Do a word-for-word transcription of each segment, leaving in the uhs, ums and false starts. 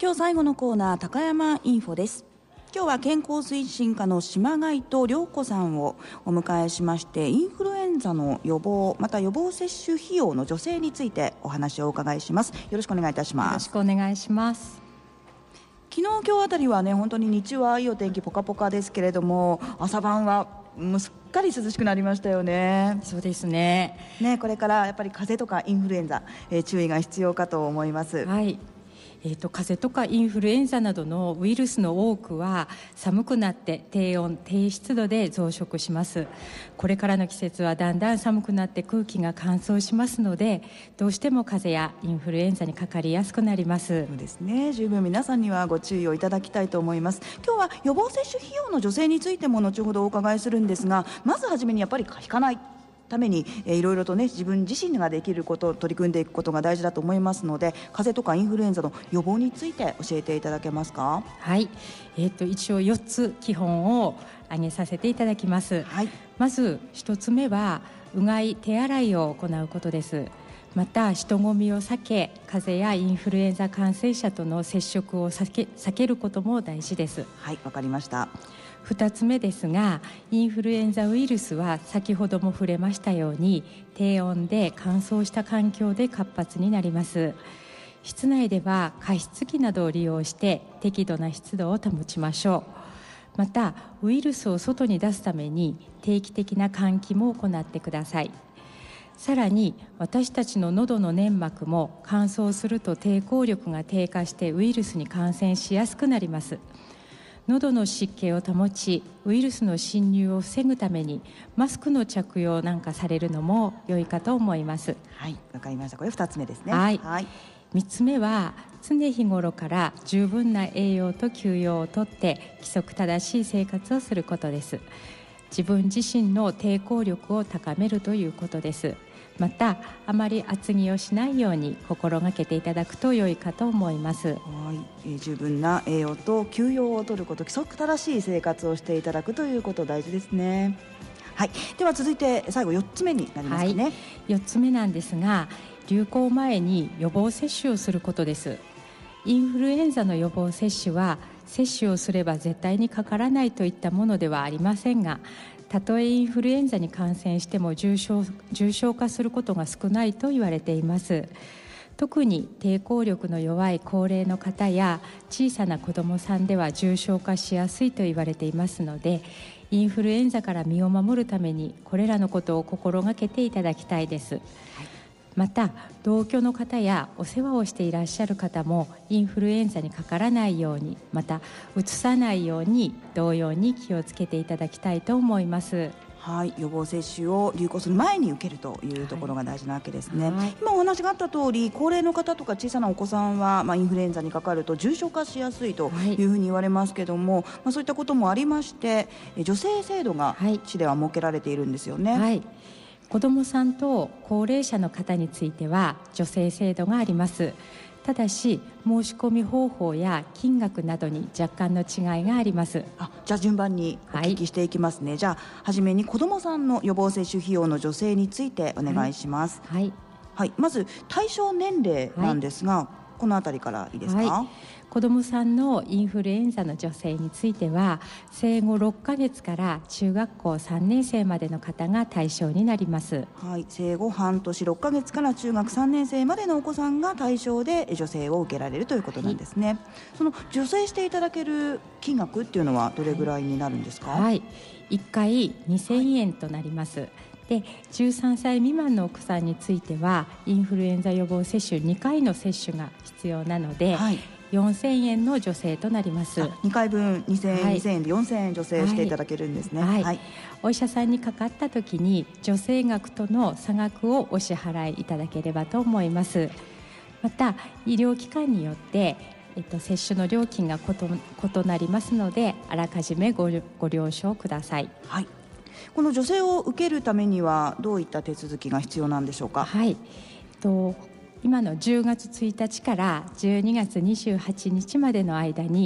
週最後のコーナー、高山インフォです。今日は健康推進課の島貝と涼子さんをお迎えしまして、インフルエンザの予防、また予防接種費用の助成についてお話をお伺いします。よろしくお願いいたします。 よろしくお願いします。 昨日今日あたりはね、本当に日中はいいお天気、ポカポカですけれども、朝晩はもうすっかり涼しくなりましたよね。 そうですね。 ね、これからやっぱり風邪とかインフルエンザ、えー、注意が必要かと思います。 はい。えーと、風邪とかインフルエンザなどのウイルスの多くは寒くなって低温低湿度で増殖します。これからの季節はだんだん寒くなって空気が乾燥しますので、どうしても風邪やインフルエンザにかかりやすくなります。 そうですね、十分皆さんにはご注意をいただきたいと思います。今日は予防接種費用の助成についても後ほどお伺いするんですが、まずはじめにやっぱり引かないために、えー、いろいろとね、自分自身ができることを取り組んでいくことが大事だと思いますので、風邪とかインフルエンザの予防について教えていただけますか？ はい、えー、と一応よっつ基本を挙げさせていただきます。はい、まずひとつめはうがい手洗いを行うことです。また人混みを避け、風邪やインフルエンザ感染者との接触を避け、避けることも大事です。 はい、わかりました。 ふたつめですが、インフルエンザウイルスは先ほども触れましたように低温で乾燥した環境で活発になります。室内では加湿器などを利用して適度な湿度を保ちましょう。またウイルスを外に出すために定期的な換気も行ってください。さらに私たちの喉の粘膜も乾燥すると抵抗力が低下してウイルスに感染しやすくなります。喉の湿気を保ち、ウイルスの侵入を防ぐためにマスクの着用なんかされるのも良いかと思います。 はい、わかりました。これふたつめですね。 はい、 はい、 みっつめは常日頃から十分な栄養と休養をとって規則正しい生活をすることです。自分自身の抵抗力を高めるということです。またあまり厚着をしないように心がけていただくと良いかと思います。 はい、えー、十分な栄養と休養をとること、規則正しい生活をしていただくということ大事ですね。はい、では続いて最後よっつめになりますかね。はい、 よっつめなんですが、流行前に予防接種をすることです。インフルエンザの予防接種は接種をすれば絶対にかからないといったものではありませんが、たとえインフルエンザに感染しても重症、重症化することが少ないと言われています。特に抵抗力の弱い高齢の方や小さな子どもさんでは重症化しやすいと言われていますので、インフルエンザから身を守るためにこれらのことを心がけていただきたいです。はい、また同居の方やお世話をしていらっしゃる方もインフルエンザにかからないように、またうつさないように同様に気をつけていただきたいと思います。 はい、予防接種を流行する前に受けるというところが大事なわけですね。はい、今お話があった通り、高齢の方とか小さなお子さんは、まあ、インフルエンザにかかると重症化しやすいというふうに言われますけども、はい、まあ、そういったこともありまして助成制度が市では設けられているんですよね。 はいはい、子どもさんと高齢者の方については助成制度があります。ただし申し込み方法や金額などに若干の違いがあります。 あ、じゃあ順番にお聞きしていきますね。はい、じゃあ初めに子どもさんの予防接種費用の助成についてお願いします。はいはいはい、まず対象年齢なんですが、はい、このあたりからいいですか？はい、 子どもさんのインフルエンザの助成については生後ろっかげつから中学校さんねん生までの方が対象になります。 はい、生後半年ろっかげつから中学さんねん生までのお子さんが対象で助成を受けられるということなんですね。はい、その助成していただける金額っていうのはどれぐらいになるんですか？ はいはい、いっかいにせんえんとなります。はい、でじゅうさんさい未満のお子さんについてはインフルエンザ予防接種にかいの接種が必要なので、はい、よんせんえんの助成となります。 にかいぶんにせんえん、はい、にせんえんでよんせんえん助成していただけるんですね。 はいはい、お医者さんにかかった時に助成額との差額をお支払いいただければと思います。また医療機関によってえっと、接種の料金が異なりますのであらかじめ ご, ご了承ください。 はい、この助成を受けるためにはどういった手続きが必要なんでしょうか？ はい、えっと、今のじゅうがつついたちからじゅうにがつにじゅうはちにちまでの間に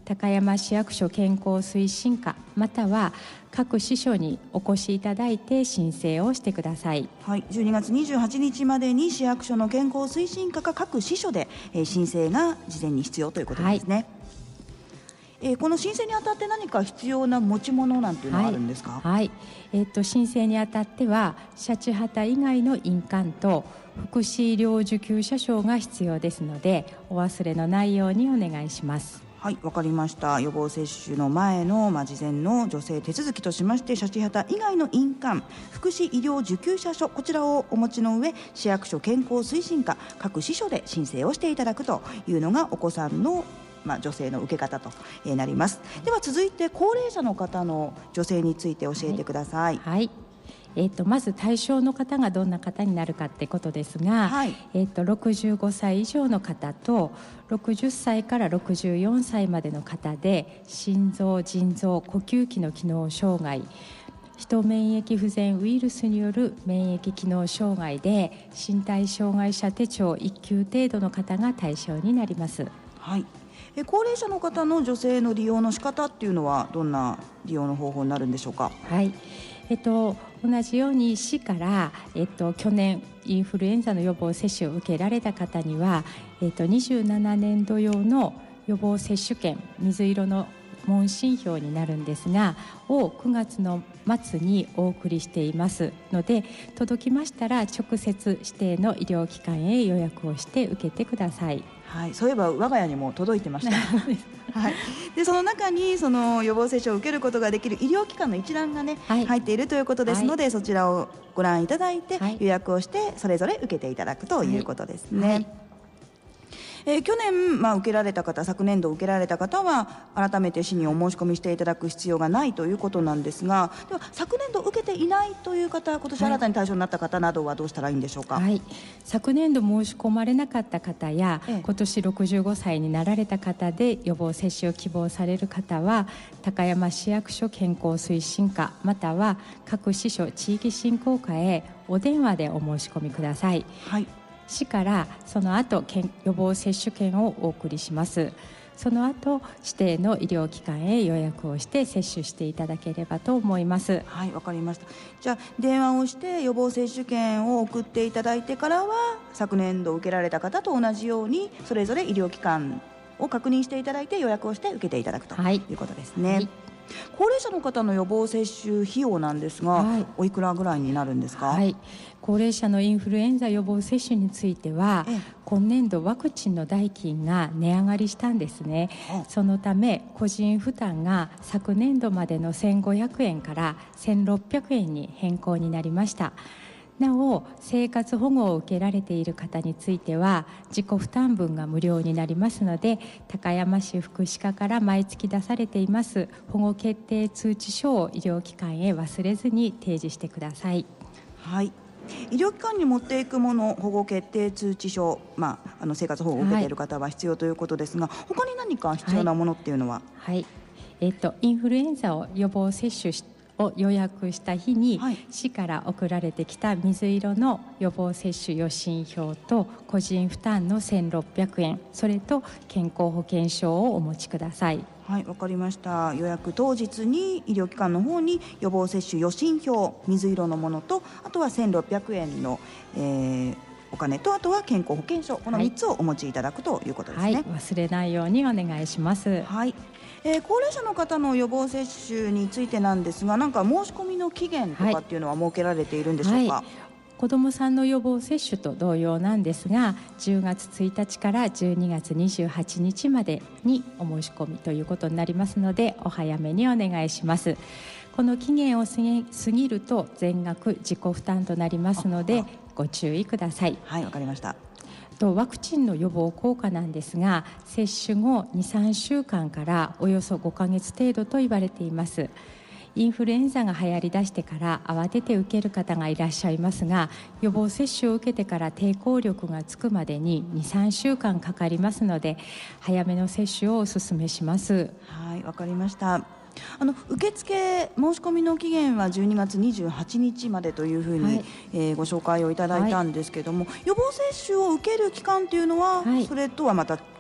高山市役所健康推進課または各支所にお越しいただいて申請をしてください。 はい、じゅうにがつにじゅうはちにちまでに市役所の健康推進課か各支所で、えー、申請が事前に必要ということですね。はい、えー、この申請にあたって何か必要な持ち物なんていうのはあるんですか？ はい、はい、えー、と申請にあたってはシャチハタ以外の印鑑と福祉医療受給者証が必要ですのでお忘れのないようにお願いします。 はい、わかりました。予防接種の前の、まあ、事前の助成手続きとしましてシャチハタ以外の印鑑、福祉医療受給者証、こちらをお持ちの上市役所健康推進課各支所で申請をしていただくというのがお子さんのまあ、助成の受け方となります。では続いて高齢者の方の助成について教えてください。 はいはい、えー、とまず対象の方がどんな方になるかってことですが、はい、えー、とろくじゅうごさい以上の方とろくじゅっさいからろくじゅうよんさいまでの方で心臓、腎臓、呼吸器の機能障害、人免疫不全ウイルスによる免疫機能障害で身体障害者手帳いっきゅう程度の方が対象になります。 はい、え高齢者の方の助成の利用の仕方っていうのはどんな利用の方法になるんでしょうか？ はい、えっと、同じように市から、えっと、去年インフルエンザの予防接種を受けられた方には、えっと、にじゅうななねんど用の予防接種券、水色の問診票になるんですがをくがつの末にお送りしていますので、届きましたら直接指定の医療機関へ予約をして受けてください。 はい、そういえば我が家にも届いてました。はい、でその中にその予防接種を受けることができる医療機関の一覧が、ね、はい、入っているということですので、はい、そちらをご覧いただいて、はい、予約をしてそれぞれ受けていただくということですね。はいはい、えー、去年、まあ、受けられた方、昨年度受けられた方は改めて市にお申し込みしていただく必要がないということなんですが、では昨年度受けていないという方、今年新たに対象になった方などはどうしたらいいんでしょうか？ はい、昨年度申し込まれなかった方や、ええ、今年ろくじゅうごさいになられた方で予防接種を希望される方は高山市役所健康推進課または各支所地域振興課へお電話でお申し込みください。はい、市からその後予防接種券をお送りします。その後指定の医療機関へ予約をして接種していただければと思います。 はい、わかりました。じゃあ電話をして予防接種券を送っていただいてからは昨年度受けられた方と同じようにそれぞれ医療機関を確認していただいて予約をして受けていただくということですね。はいはい、高齢者の方の予防接種費用なんですが、はい、おいくらぐらいになるんですか？ はい、高齢者のインフルエンザ予防接種については、ええ、今年度ワクチンの代金が値上がりしたんですね。そのため個人負担が昨年度までのせんごひゃくえんからせんろっぴゃくえんに変更になりました。なお生活保護を受けられている方については自己負担分が無料になりますので、高山市福祉課から毎月出されています保護決定通知書を医療機関へ忘れずに提示してください。 はい、医療機関に持っていくもの、保護決定通知書、まあ、あの生活保護を受けている方は必要ということですが、はい、他に何か必要なものっていうのは？ はい、はい、えーと、インフルエンザを予防接種してを予約した日に、はい、市から送られてきた水色の予防接種予診票と個人負担のせんろっぴゃくえん、それと健康保険証をお持ちください。 はい、わかりました。予約当日に医療機関の方に予防接種予診票水色のものと、あとはせんろっぴゃくえんの、えーお金と、あとは健康保険証、このみっつをお持ちいただくということですね。はい、 忘れないようにお願いします。 はい、えー、高齢者の方の予防接種についてなんですが、なんか申し込みの期限とかっていうのは設けられているんでしょうか？はいはい、 子どもさんの予防接種と同様なんですが、じゅうがつついたちからじゅうにがつにじゅうはちにちまでにお申し込みということになりますので、お早めにお願いします。この期限を過ぎ、過ぎると全額自己負担となりますのでご注意ください。 はい、わかりました。 とワクチンの予防効果なんですが、接種後 にさんしゅうかんからおよそごかげつ程度と言われています。インフルエンザが流行りだしてから慌てて受ける方がいらっしゃいますが、予防接種を受けてから抵抗力がつくまでに にさんしゅうかんかかりますので、早めの接種をお勧めします。 はい、わかりました。あの受付申し込みの期限はじゅうにがつにじゅうはちにちまでというふうに、はい、えー、ご紹介をいただいたんですけども、はい、予防接種を受ける期間というのは、はい、それとはまた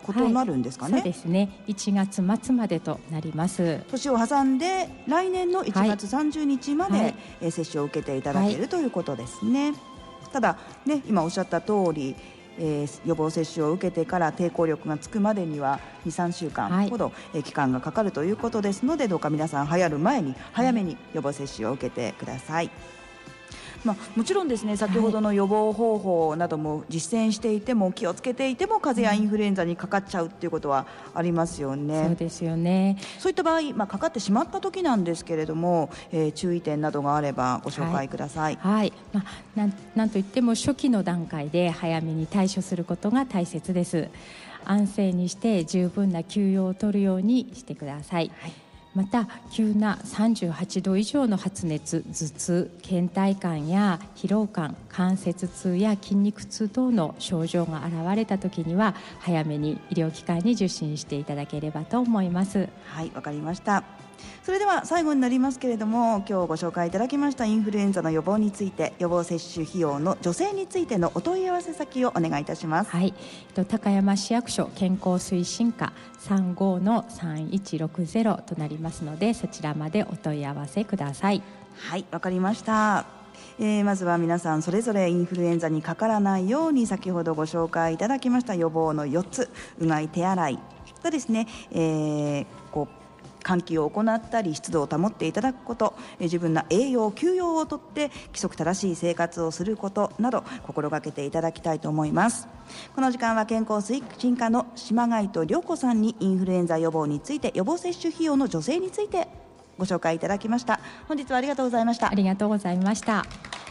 ことになるんですかね。 はい、そうですね。いちがつまつまでとなります。 年を挟んで来年のいちがつさんじゅうにちまで、はい、えー、接種を受けていただける、はい、ということですね。ただね、今おっしゃった通り、えー、予防接種を受けてから抵抗力がつくまでには にさんしゅうかんほど、はい、えー、期間がかかるということですので、どうか皆さん流行る前に早めに予防接種を受けてください。まあ、もちろんですね、先ほどの予防方法なども実践していても、気をつけていても風邪やインフルエンザにかかっちゃうっていうことはありますよね。 そうですよね。 そういった場合、まあ、かかってしまった時なんですけれども、えー、注意点などがあればご紹介ください。 はい、はい、まあ、なん、なんといっても初期の段階で早めに対処することが大切です。安静にして十分な休養を取るようにしてください。はい、また急なさんじゅうはちど以上の発熱、頭痛、倦怠感や疲労感、関節痛や筋肉痛等の症状が現れた時には早めに医療機関に受診していただければと思います。 はい、わかりました。それでは最後になりますけれども、今日ご紹介いただきましたインフルエンザの予防について、予防接種費用の助成についてのお問い合わせ先をお願いいたします。 はい、高山市役所健康推進課 さんごのさんいちろくゼロ となりますので、そちらまでお問い合わせください。 はい、わかりました。えー、まずは皆さんそれぞれインフルエンザにかからないように、先ほどご紹介いただきました予防のよっつ、うがい、手洗いとですね、えー、こう換気を行ったり湿度を保っていただくこと、自分の栄養休養をとって規則正しい生活をすることなど心がけていただきたいと思います。この時間は健康推進課の島貝と涼子さんにインフルエンザ予防について、予防接種費用の助成についてご紹介いただきました。本日はありがとうございました。 ありがとうございました。